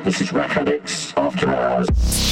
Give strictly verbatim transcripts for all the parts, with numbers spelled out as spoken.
This is Rack Addicts After Hours.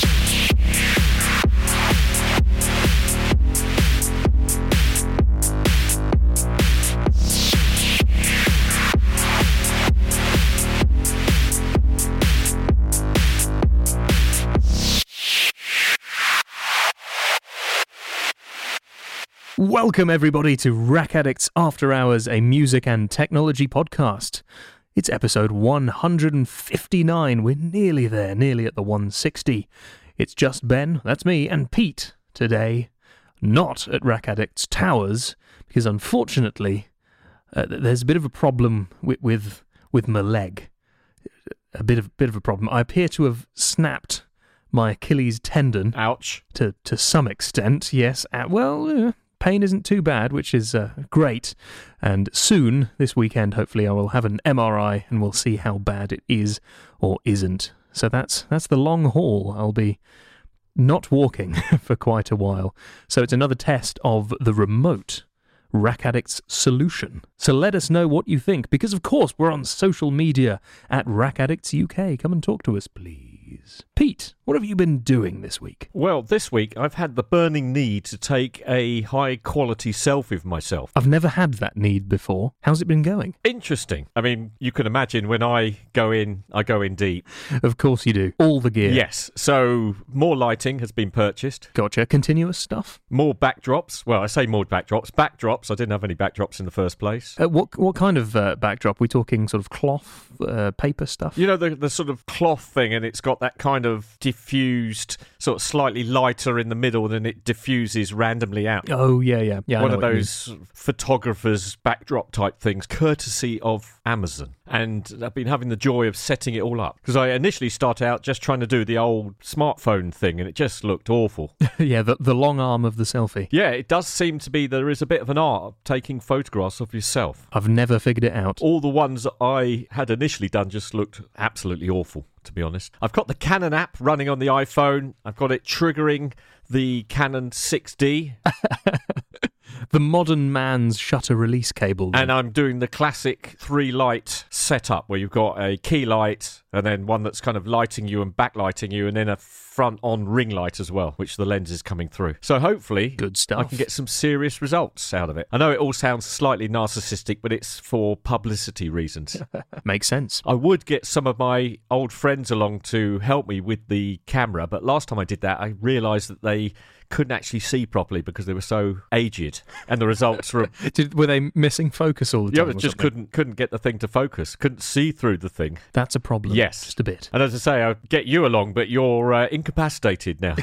Welcome everybody to Rack Addicts After Hours, a music and technology podcast. It's episode one hundred fifty-nine. We're nearly there, nearly at the one sixty. It's just Ben, that's me, and Pete today, not at Rack Addicts Towers, because unfortunately, uh, there's a bit of a problem with, with with my leg. A bit of bit of a problem. I appear to have snapped my Achilles tendon. Ouch. To to some extent, yes. Uh, well. Uh, Pain isn't too bad, which is uh, great, and soon, this weekend, hopefully I will have an M R I and we'll see how bad it is or isn't. So that's that's the long haul. I'll be not walking for quite a while. So it's another test of the remote Rack Addicts solution. So let us know what you think, because of course we're on social media at Rack Addicts U K. Come and talk to us, please. Pete, what have you been doing this week? Well, this week I've had the burning need to take a high-quality selfie of myself. I've never had that need before. How's it been going? Interesting. I mean, you can imagine when I go in, I go in deep. Of course you do. All the gear. Yes. So more lighting has been purchased. Gotcha. Continuous stuff? More backdrops. Well, I say more backdrops. Backdrops. I didn't have any backdrops in the first place. Uh, what what kind of uh, backdrop? Are we talking sort of cloth, uh, paper stuff? You know, the, the sort of cloth thing, and it's got that kind of diffused, sort of slightly lighter in the middle, and it diffuses randomly out. Oh, yeah, yeah. yeah One of those photographers' backdrop type things, courtesy of Amazon. And I've been having the joy of setting it all up. Because I initially started out just trying to do the old smartphone thing, and it just looked awful. yeah, the, the long arm of the selfie. Yeah, it does seem to be there is a bit of an art of taking photographs of yourself. I've never figured it out. All the ones that I had initially done just looked absolutely awful, to be honest. I've got the Canon app running on the iPhone. I've got it triggering the Canon six D. The modern man's shutter release cable. Then. And I'm doing the classic three light setup where you've got a key light and then one that's kind of lighting you and backlighting you, and then a front on ring light as well, which the lens is coming through. So hopefully good stuff. I can get some serious results out of it. I know it all sounds slightly narcissistic, but it's for publicity reasons. Makes sense. I would get some of my old friends along to help me with the camera, but last time I did that, I realised that they couldn't actually see properly because they were so aged, and the results were Did, were they missing focus all the time? Yeah, just couldn't couldn't get the thing to focus, couldn't see through the thing. That's a problem. Yes, just a bit. And as I say, I'll get you along, but you're uh, incapacitated now.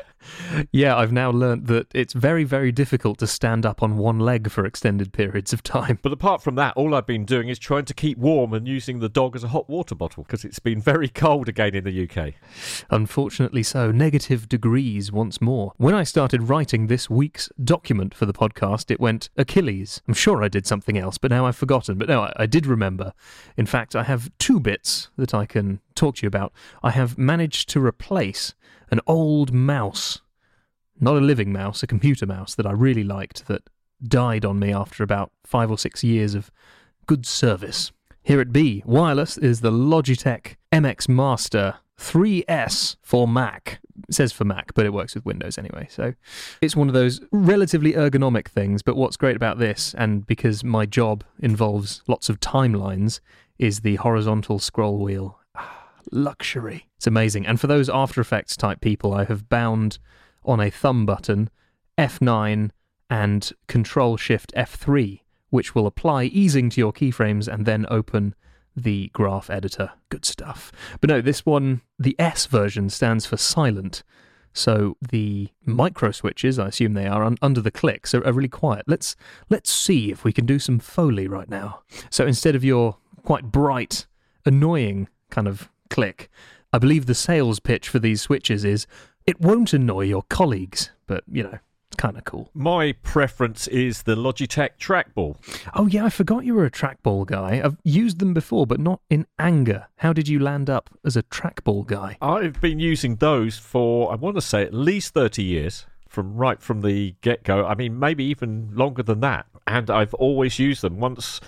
Yeah, I've now learnt that it's very, very difficult to stand up on one leg for extended periods of time. But apart from that, all I've been doing is trying to keep warm and using the dog as a hot water bottle, because it's been very cold again in the U K. Unfortunately so. Negative degrees once more. When I started writing this week's document for the podcast, it went Achilles. I'm sure I did something else, but now I've forgotten. But no, I, I did remember. In fact, I have two bits that I can talk to you about. I have managed to replace an old mouse, not a living mouse, a computer mouse that I really liked that died on me after about five or six years of good service. Here at B, wireless is the Logitech M X Master three S for Mac. It says for Mac, but it works with Windows anyway. So it's one of those relatively ergonomic things, but what's great about this, and because my job involves lots of timelines, is the horizontal scroll wheel. Luxury. It's amazing. And for those After Effects type people, I have bound on a thumb button F nine and Control Shift F three, which will apply easing to your keyframes and then open the graph editor. Good stuff. But no, this one, the S version, stands for silent. So the micro switches, I assume they are, un- under the clicks are, are really quiet. Let's let's see if we can do some Foley right now. So instead of your quite bright, annoying kind of click, I believe the sales pitch for these switches is, it won't annoy your colleagues, but, you know, it's kind of cool. My preference is the Logitech trackball. Oh, yeah, I forgot you were a trackball guy. I've used them before, but not in anger. How did you land up as a trackball guy? I've been using those for, I want to say, at least thirty years, from right from the get-go. I mean, maybe even longer than that. And I've always used them. Once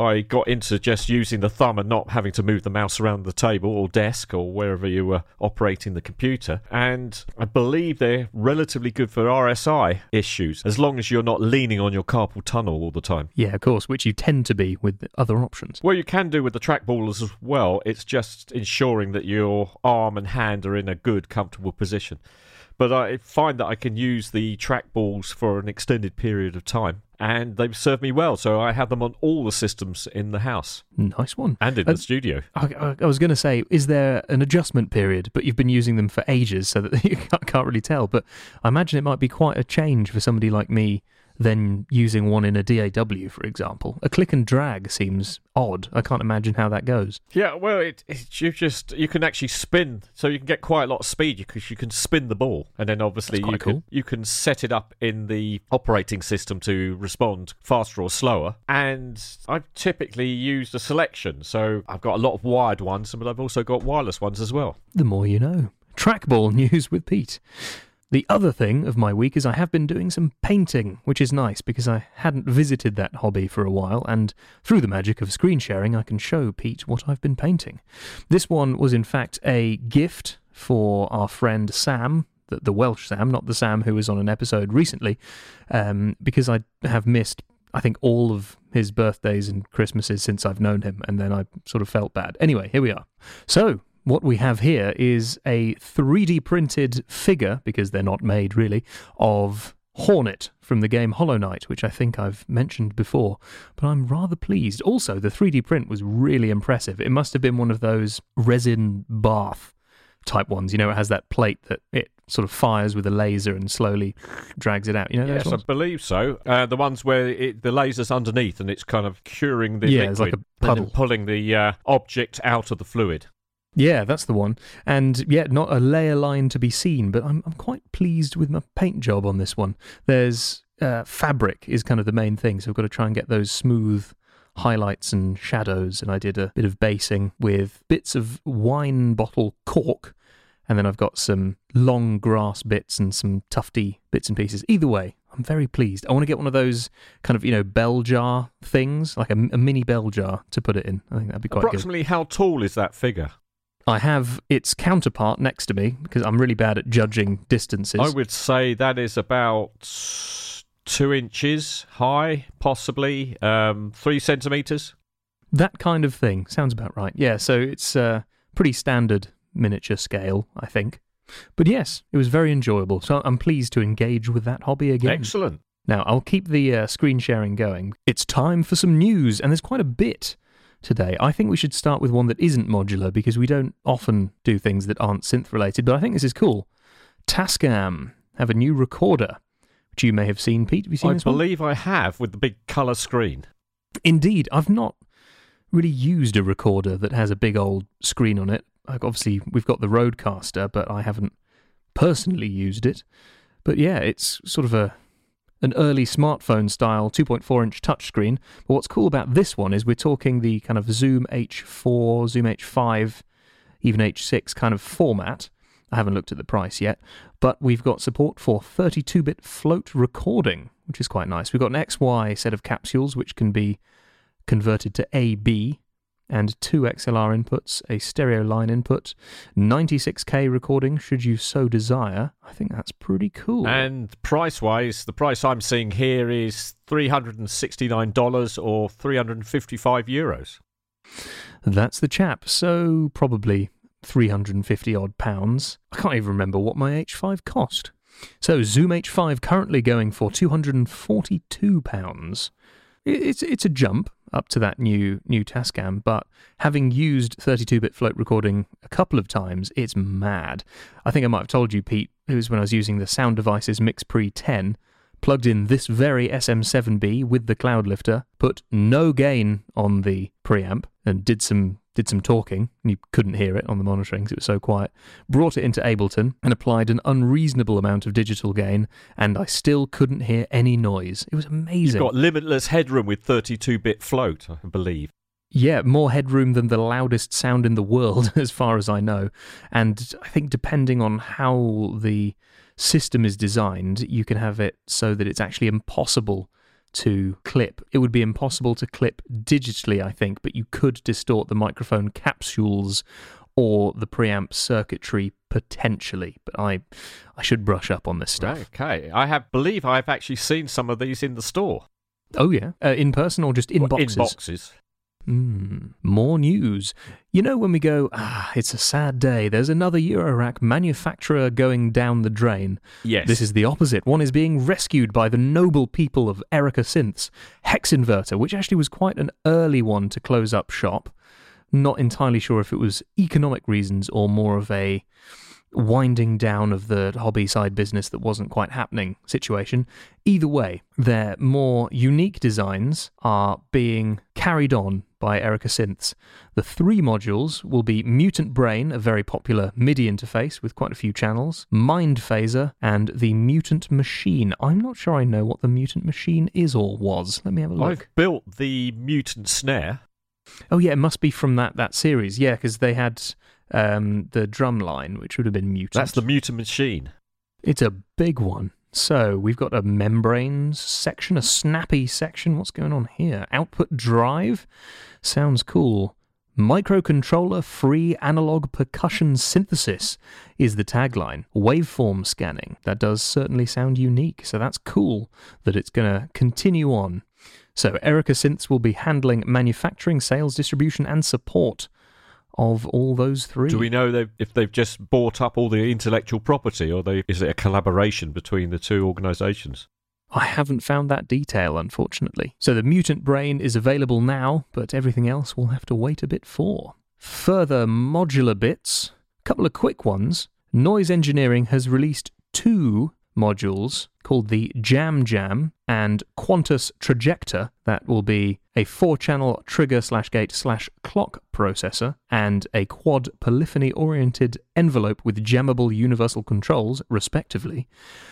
I got into just using the thumb and not having to move the mouse around the table or desk or wherever you were operating the computer. And I believe they're relatively good for R S I issues, as long as you're not leaning on your carpal tunnel all the time. Yeah, of course, which you tend to be with other options. Well, you can do with the trackball as well. It's just ensuring that your arm and hand are in a good, comfortable position. But I find that I can use the trackballs for an extended period of time, and they've served me well. So I have them on all the systems in the house. Nice one. And in uh, the studio. I, I was going to say, is there an adjustment period? But you've been using them for ages, so that you can't, can't really tell. But I imagine it might be quite a change for somebody like me than using one in a D A W, for example. A click and drag seems odd. I can't imagine how that goes. Yeah, well, it, it you just you can actually spin, so you can get quite a lot of speed because you can spin the ball, and then obviously you cool. can you can set it up in the operating system to respond faster or slower. And I've typically used a selection, so I've got a lot of wired ones, but I've also got wireless ones as well. The more you know. Trackball news with Pete. The other thing of my week is I have been doing some painting, which is nice because I hadn't visited that hobby for a while, and through the magic of screen sharing I can show Pete what I've been painting. This one was in fact a gift for our friend Sam, the, the Welsh Sam, not the Sam who was on an episode recently, um, because I have missed, I think, all of his birthdays and Christmases since I've known him, and then I sort of felt bad. Anyway, here we are. So, what we have here is a three D printed figure, because they're not made really, of Hornet from the game Hollow Knight, which I think I've mentioned before, but I'm rather pleased. Also, the three D print was really impressive. It must have been one of those resin bath type ones. You know, it has that plate that it sort of fires with a laser and slowly drags it out. You know those Yes, ones? I believe so. Uh, the ones where it, the laser's underneath and it's kind of curing the Yeah, liquid it's like a and puddle. then pulling the uh, object out of the fluid. Yeah, that's the one. And yeah, not a layer line to be seen, but I'm I'm quite pleased with my paint job on this one. There's uh, fabric is kind of the main thing, so I've got to try and get those smooth highlights and shadows, and I did a bit of basing with bits of wine bottle cork, and then I've got some long grass bits and some tufty bits and pieces. Either way, I'm very pleased. I want to get one of those kind of, you know, bell jar things, like a, a mini bell jar to put it in. I think that'd be quite Approximately good. how tall is that figure? I have its counterpart next to me because I'm really bad at judging distances. I would say that is about two inches high, possibly um, three centimetres. That kind of thing. Sounds about right. Yeah, so it's a pretty standard miniature scale, I think. But yes, it was very enjoyable, so I'm pleased to engage with that hobby again. Excellent. Now, I'll keep the uh, screen sharing going. It's time for some news, and there's quite a bit today. I think we should start with one that isn't modular because we don't often do things that aren't synth related, but I think this is cool. Tascam have a new recorder, which you may have seen. Pete, have you seen I this one? believe I have, with the big colour screen. Indeed. I've not really used a recorder that has a big old screen on it. Like, obviously, we've got the Rodecaster, but I haven't personally used it. But yeah, it's sort of a an early smartphone-style two point four inch touchscreen. But what's cool about this one is we're talking the kind of Zoom H four, Zoom H five, even H six kind of format. I haven't looked at the price yet, but we've got support for thirty-two bit float recording, which is quite nice. We've got an X Y set of capsules, which can be converted to A B, and two X L R inputs, a stereo line input, ninety-six K recording should you so desire. I think that's pretty cool. And price-wise, the price I'm seeing here is three hundred sixty-nine dollars or three hundred fifty-five euros. That's the chap, so probably three hundred fifty odd pounds. I can't even remember what my H five cost. So Zoom H five currently going for two hundred forty-two pounds. It's it's a jump up to that new new Tascam, but having used thirty-two bit float recording a couple of times, it's mad. I think I might have told you, Pete, it was when I was using the Sound Devices MixPre ten, plugged in this very S M seven B with the Cloud Lifter, put no gain on the preamp, and did some did some talking, and you couldn't hear it on the monitoring because it was so quiet, brought it into Ableton and applied an unreasonable amount of digital gain, and I still couldn't hear any noise. It was amazing. You've got limitless headroom with thirty-two bit float, I believe. Yeah, more headroom than the loudest sound in the world, as far as I know. And I think depending on how the system is designed, you can have it so that it's actually impossible to clip. It would be impossible to clip digitally, I think, but you could distort the microphone capsules or the preamp circuitry potentially. But I I should brush up on this stuff. Okay. I have believe I've actually seen some of these in the store. Oh, yeah? Uh, in person or just in Well, boxes? In boxes. Mm, more news. You know when we go, ah, it's a sad day, there's another Eurorack manufacturer going down the drain. Yes. This is the opposite. One is being rescued by the noble people of Erica Synths. Hex Inverter, which actually was quite an early one to close up shop. Not entirely sure if it was economic reasons or more of a winding down of the hobby side business that wasn't quite happening situation. Either way, their more unique designs are being carried on by Erica Synths. The three modules will be Mutant Brain, a very popular MIDI interface with quite a few channels, Mind Phaser, and the Mutant Machine. I'm not sure I know what the Mutant Machine is or was. Let me have a look. I've built the Mutant Snare. Oh yeah, it must be from that, that series. Yeah, because they had um, the drum line, which would have been Mutant. That's the Mutant Machine. It's a big one. So we've got a membranes section, a snappy section. What's going on here? Output drive? Sounds cool. Microcontroller free analog percussion synthesis is the tagline. Waveform scanning. That does certainly sound unique. So that's cool that it's going to continue on. So Erica Synths will be handling manufacturing, sales, distribution, and support of all those three. Do we know they've, if they've just bought up all the intellectual property, or they, is it a collaboration between the two organisations? I haven't found that detail, unfortunately. So the Mutant Brain is available now, but everything else we'll have to wait a bit for. Further modular bits, a couple of quick ones. Noise Engineering has released two modules called the Jam Jam and Quantus Trajector. That will be a four-channel trigger slash gate slash clock processor and a quad polyphony-oriented envelope with jammable universal controls, respectively.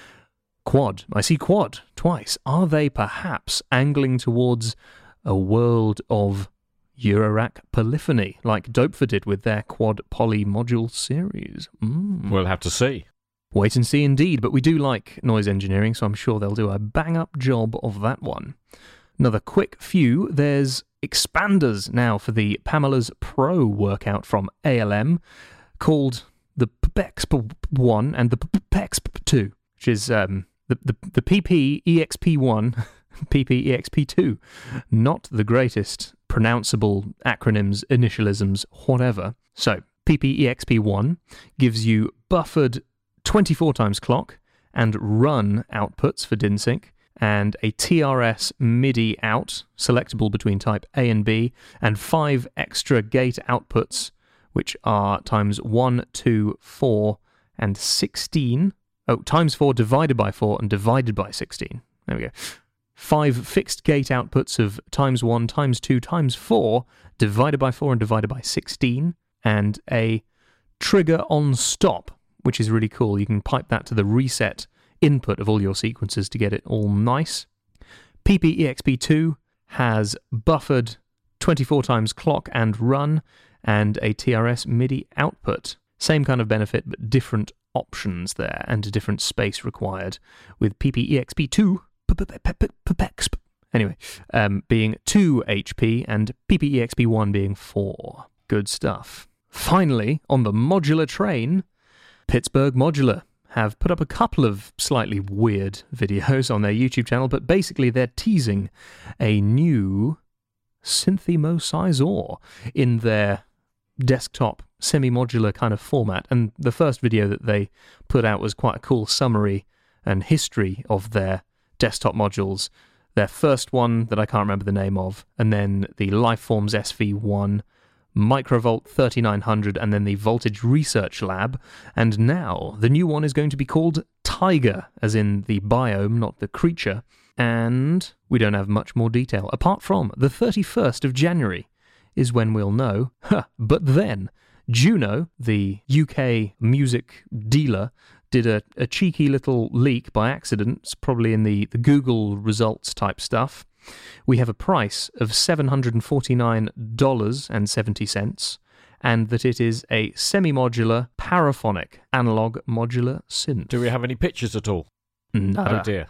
Quad. I see quad twice. Are they perhaps angling towards a world of Eurorack polyphony, like Dopefer did with their quad poly module series? Mm. We'll have to see. Wait and see indeed, but we do like Noise Engineering, so I'm sure they'll do a bang-up job of that one. Another quick few, there's expanders now for the Pamela's Pro workout from A L M, called the P P E X P one and the P P E X P two, which is um, the, the, the P P E X P one, P P E X P two. Not the greatest pronounceable acronyms, initialisms, whatever. So, P P E X P one gives you buffered twenty-four times clock and run outputs for DynSync, and a T R S MIDI out, selectable between type A and B, and five extra gate outputs, which are times one, two, four, and sixteen. Oh, times four divided by four and divided by sixteen. There we go. Five fixed gate outputs of times one, times two, times four, divided by four and divided by sixteen, and a trigger on stop, which is really cool. You can pipe that to the reset input of all your sequences to get it all nice. P P E X P two has buffered twenty-four times clock and run, and a T R S MIDI output. Same kind of benefit, but different options there, and a different space required, with P P E X P two, anyway, um, being two H P, and P P E X P one being four. Good stuff. Finally, on the modular train, Pittsburgh Modular have put up a couple of slightly weird videos on their YouTube channel, but basically they're teasing a new Synthemo Sizor in their desktop semi-modular kind of format. And the first video that they put out was quite a cool summary and history of their desktop modules. Their first one that I can't remember the name of, and then the Lifeforms S V one, Microvolt thirty-nine hundred, and then the Voltage Research Lab. And now the new one is going to be called Tiger, as in the biome, not the creature. And we don't have much more detail, apart from the thirty-first of January is when we'll know. Huh. But then, Juno, the U K music dealer, did a, a cheeky little leak by accident, it's probably in the, the Google results type stuff. We have a price of seven hundred forty-nine dollars and seventy cents, and that it is a semi-modular, paraphonic, analog modular synth. Do we have any pictures at all? Nada. Oh dear.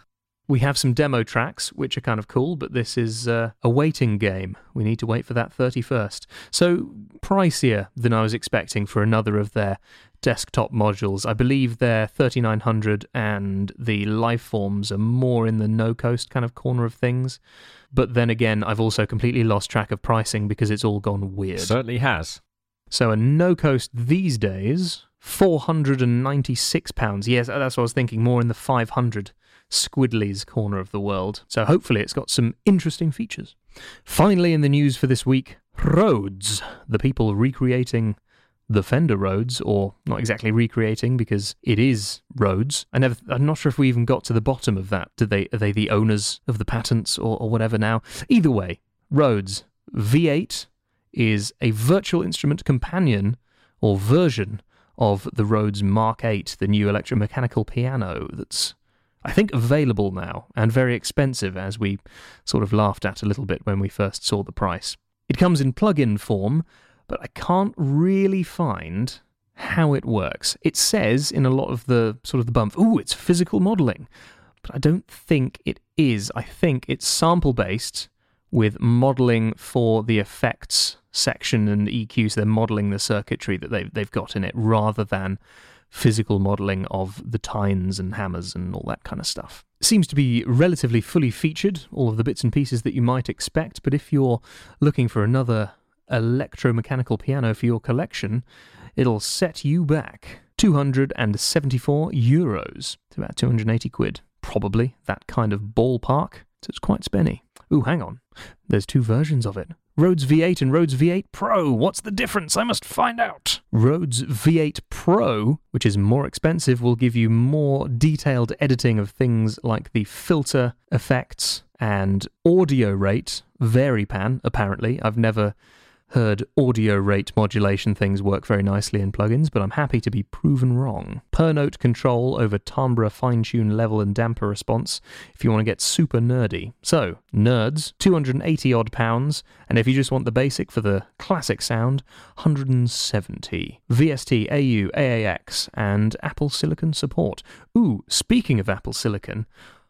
We have some demo tracks, which are kind of cool, but this is uh, a waiting game. We need to wait for that thirty-first. So, pricier than I was expecting for another of their desktop modules. I believe they're thirty-nine hundred and the Lifeforms are more in the no-coast kind of corner of things. But then again, I've also completely lost track of pricing because it's all gone weird. Certainly has. So a no-coast these days, four hundred ninety-six pounds. Yes, that's what I was thinking, more in the five hundred squiddlies corner of the world. So hopefully it's got some interesting features. Finally in the news for this week, Rhodes, the people recreating the Fender Rhodes, or not exactly recreating because it is Rhodes. I never, I'm not sure if we even got to the bottom of that. Did they, are they the owners of the patents or, or whatever now? Either way, Rhodes V eight is a virtual instrument companion or version of the Rhodes Mark eight, the new electromechanical piano that's, I think, available now and very expensive, as we sort of laughed at a little bit when we first saw the price. It comes in plug-in form, but I can't really find how it works. It says in a lot of the sort of the bump, ooh, it's physical modelling, but I don't think it is. I think it's sample-based with modelling for the effects section and E Q, so they're modelling the circuitry that they've, they've got in it, rather than physical modelling of the tines and hammers and all that kind of stuff. It seems to be relatively fully featured, all of the bits and pieces that you might expect, but if you're looking for another electromechanical piano for your collection, it'll set you back two hundred seventy-four euros. It's about two hundred eighty quid, probably, that kind of ballpark, so it's quite spenny. Ooh, hang on. There's two versions of it. Rhodes V eight and Rhodes V eight Pro. What's the difference? I must find out. Rhodes V eight Pro, which is more expensive, will give you more detailed editing of things like the filter effects and audio rate, VariPan, apparently. I've never heard audio rate modulation things work very nicely in plugins, but I'm happy to be proven wrong. Per note control over timbre, fine-tune level and damper response if you want to get super nerdy. So, nerds, two hundred eighty odd pounds, and if you just want the basic for the classic sound, one hundred seventy. V S T, A U, A A X, and Apple Silicon support. Ooh, speaking of Apple Silicon,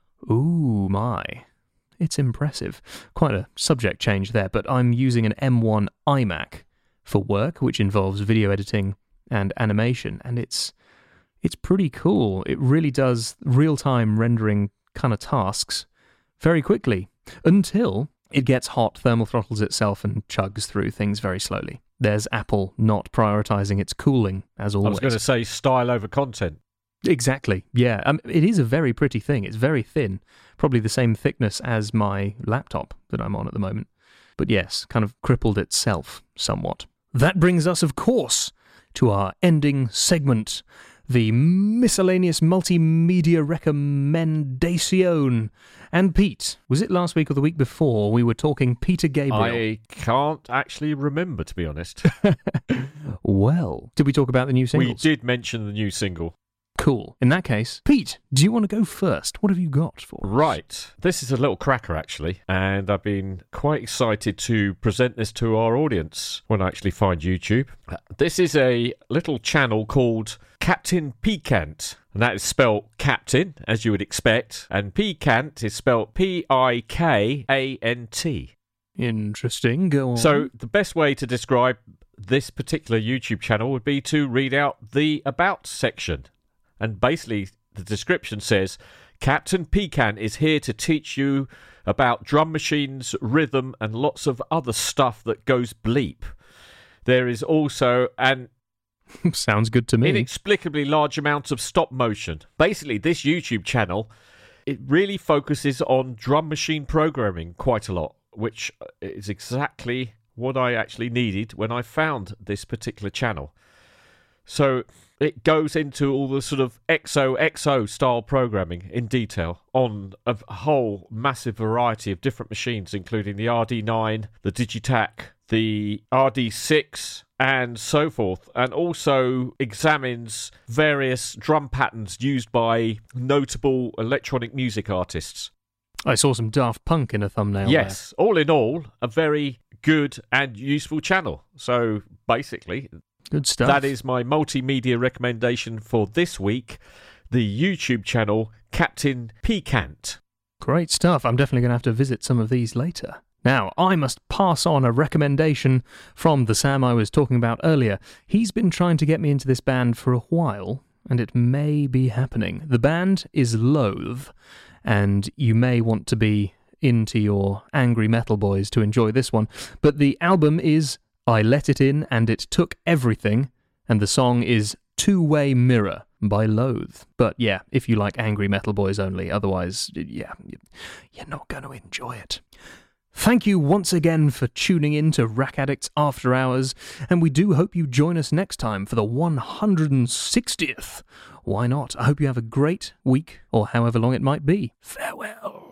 ooh my... it's impressive. Quite a subject change there, but I'm using an M one iMac for work, which involves video editing and animation, and it's it's pretty cool. It really does real-time rendering kind of tasks very quickly, until it gets hot, thermal throttles itself, and chugs through things very slowly. There's Apple not prioritizing its cooling, as always. I was going to say style over content. Exactly, yeah. Um, it is a very pretty thing. It's very thin, probably the same thickness as my laptop that I'm on at the moment. But yes, kind of crippled itself somewhat. That brings us, of course, to our ending segment, the miscellaneous multimedia recommendation. And Pete, was it last week or the week before we were talking Peter Gabriel? I can't actually remember, to be honest. Well, did we talk about the new singles? We did mention the new single. Cool. In that case, Pete, do you want to go first? What have you got for us? Right. This is a little cracker, actually, and I've been quite excited to present this to our audience when I actually find YouTube. This is a little channel called Captain Pikant, and that is spelled Captain, as you would expect, and Pikant is spelled P I K A N T. Interesting. Go on. So the best way to describe this particular YouTube channel would be to read out the About section. And basically, the description says, Captain Pikant is here to teach you about drum machines, rhythm, and lots of other stuff that goes bleep. There is also an sounds good to me. inexplicably large amount of stop motion. Basically, this YouTube channel, it really focuses on drum machine programming quite a lot, which is exactly what I actually needed when I found this particular channel. So it goes into all the sort of X O X O style programming in detail on a whole massive variety of different machines, including the R D nine, the Digitac, the R D six, and so forth, and also examines various drum patterns used by notable electronic music artists. I saw some Daft Punk in a thumbnail. Yes, there. All in all, a very good and useful channel. So basically, good stuff. That is my multimedia recommendation for this week, the YouTube channel Captain Pikant. Great stuff. I'm definitely going to have to visit some of these later. Now, I must pass on a recommendation from the Sam I was talking about earlier. He's been trying to get me into this band for a while, and it may be happening. The band is Loathe, and you may want to be into your angry metal boys to enjoy this one, but the album is I Let It In and It Took Everything, and the song is Two-Way Mirror by Loathe. But yeah, if you like angry metal boys only, otherwise, yeah, you're not going to enjoy it. Thank you once again for tuning in to Rack Addicts After Hours, and we do hope you join us next time for the one hundred sixtieth. Why not? I hope you have a great week, or however long it might be. Farewell.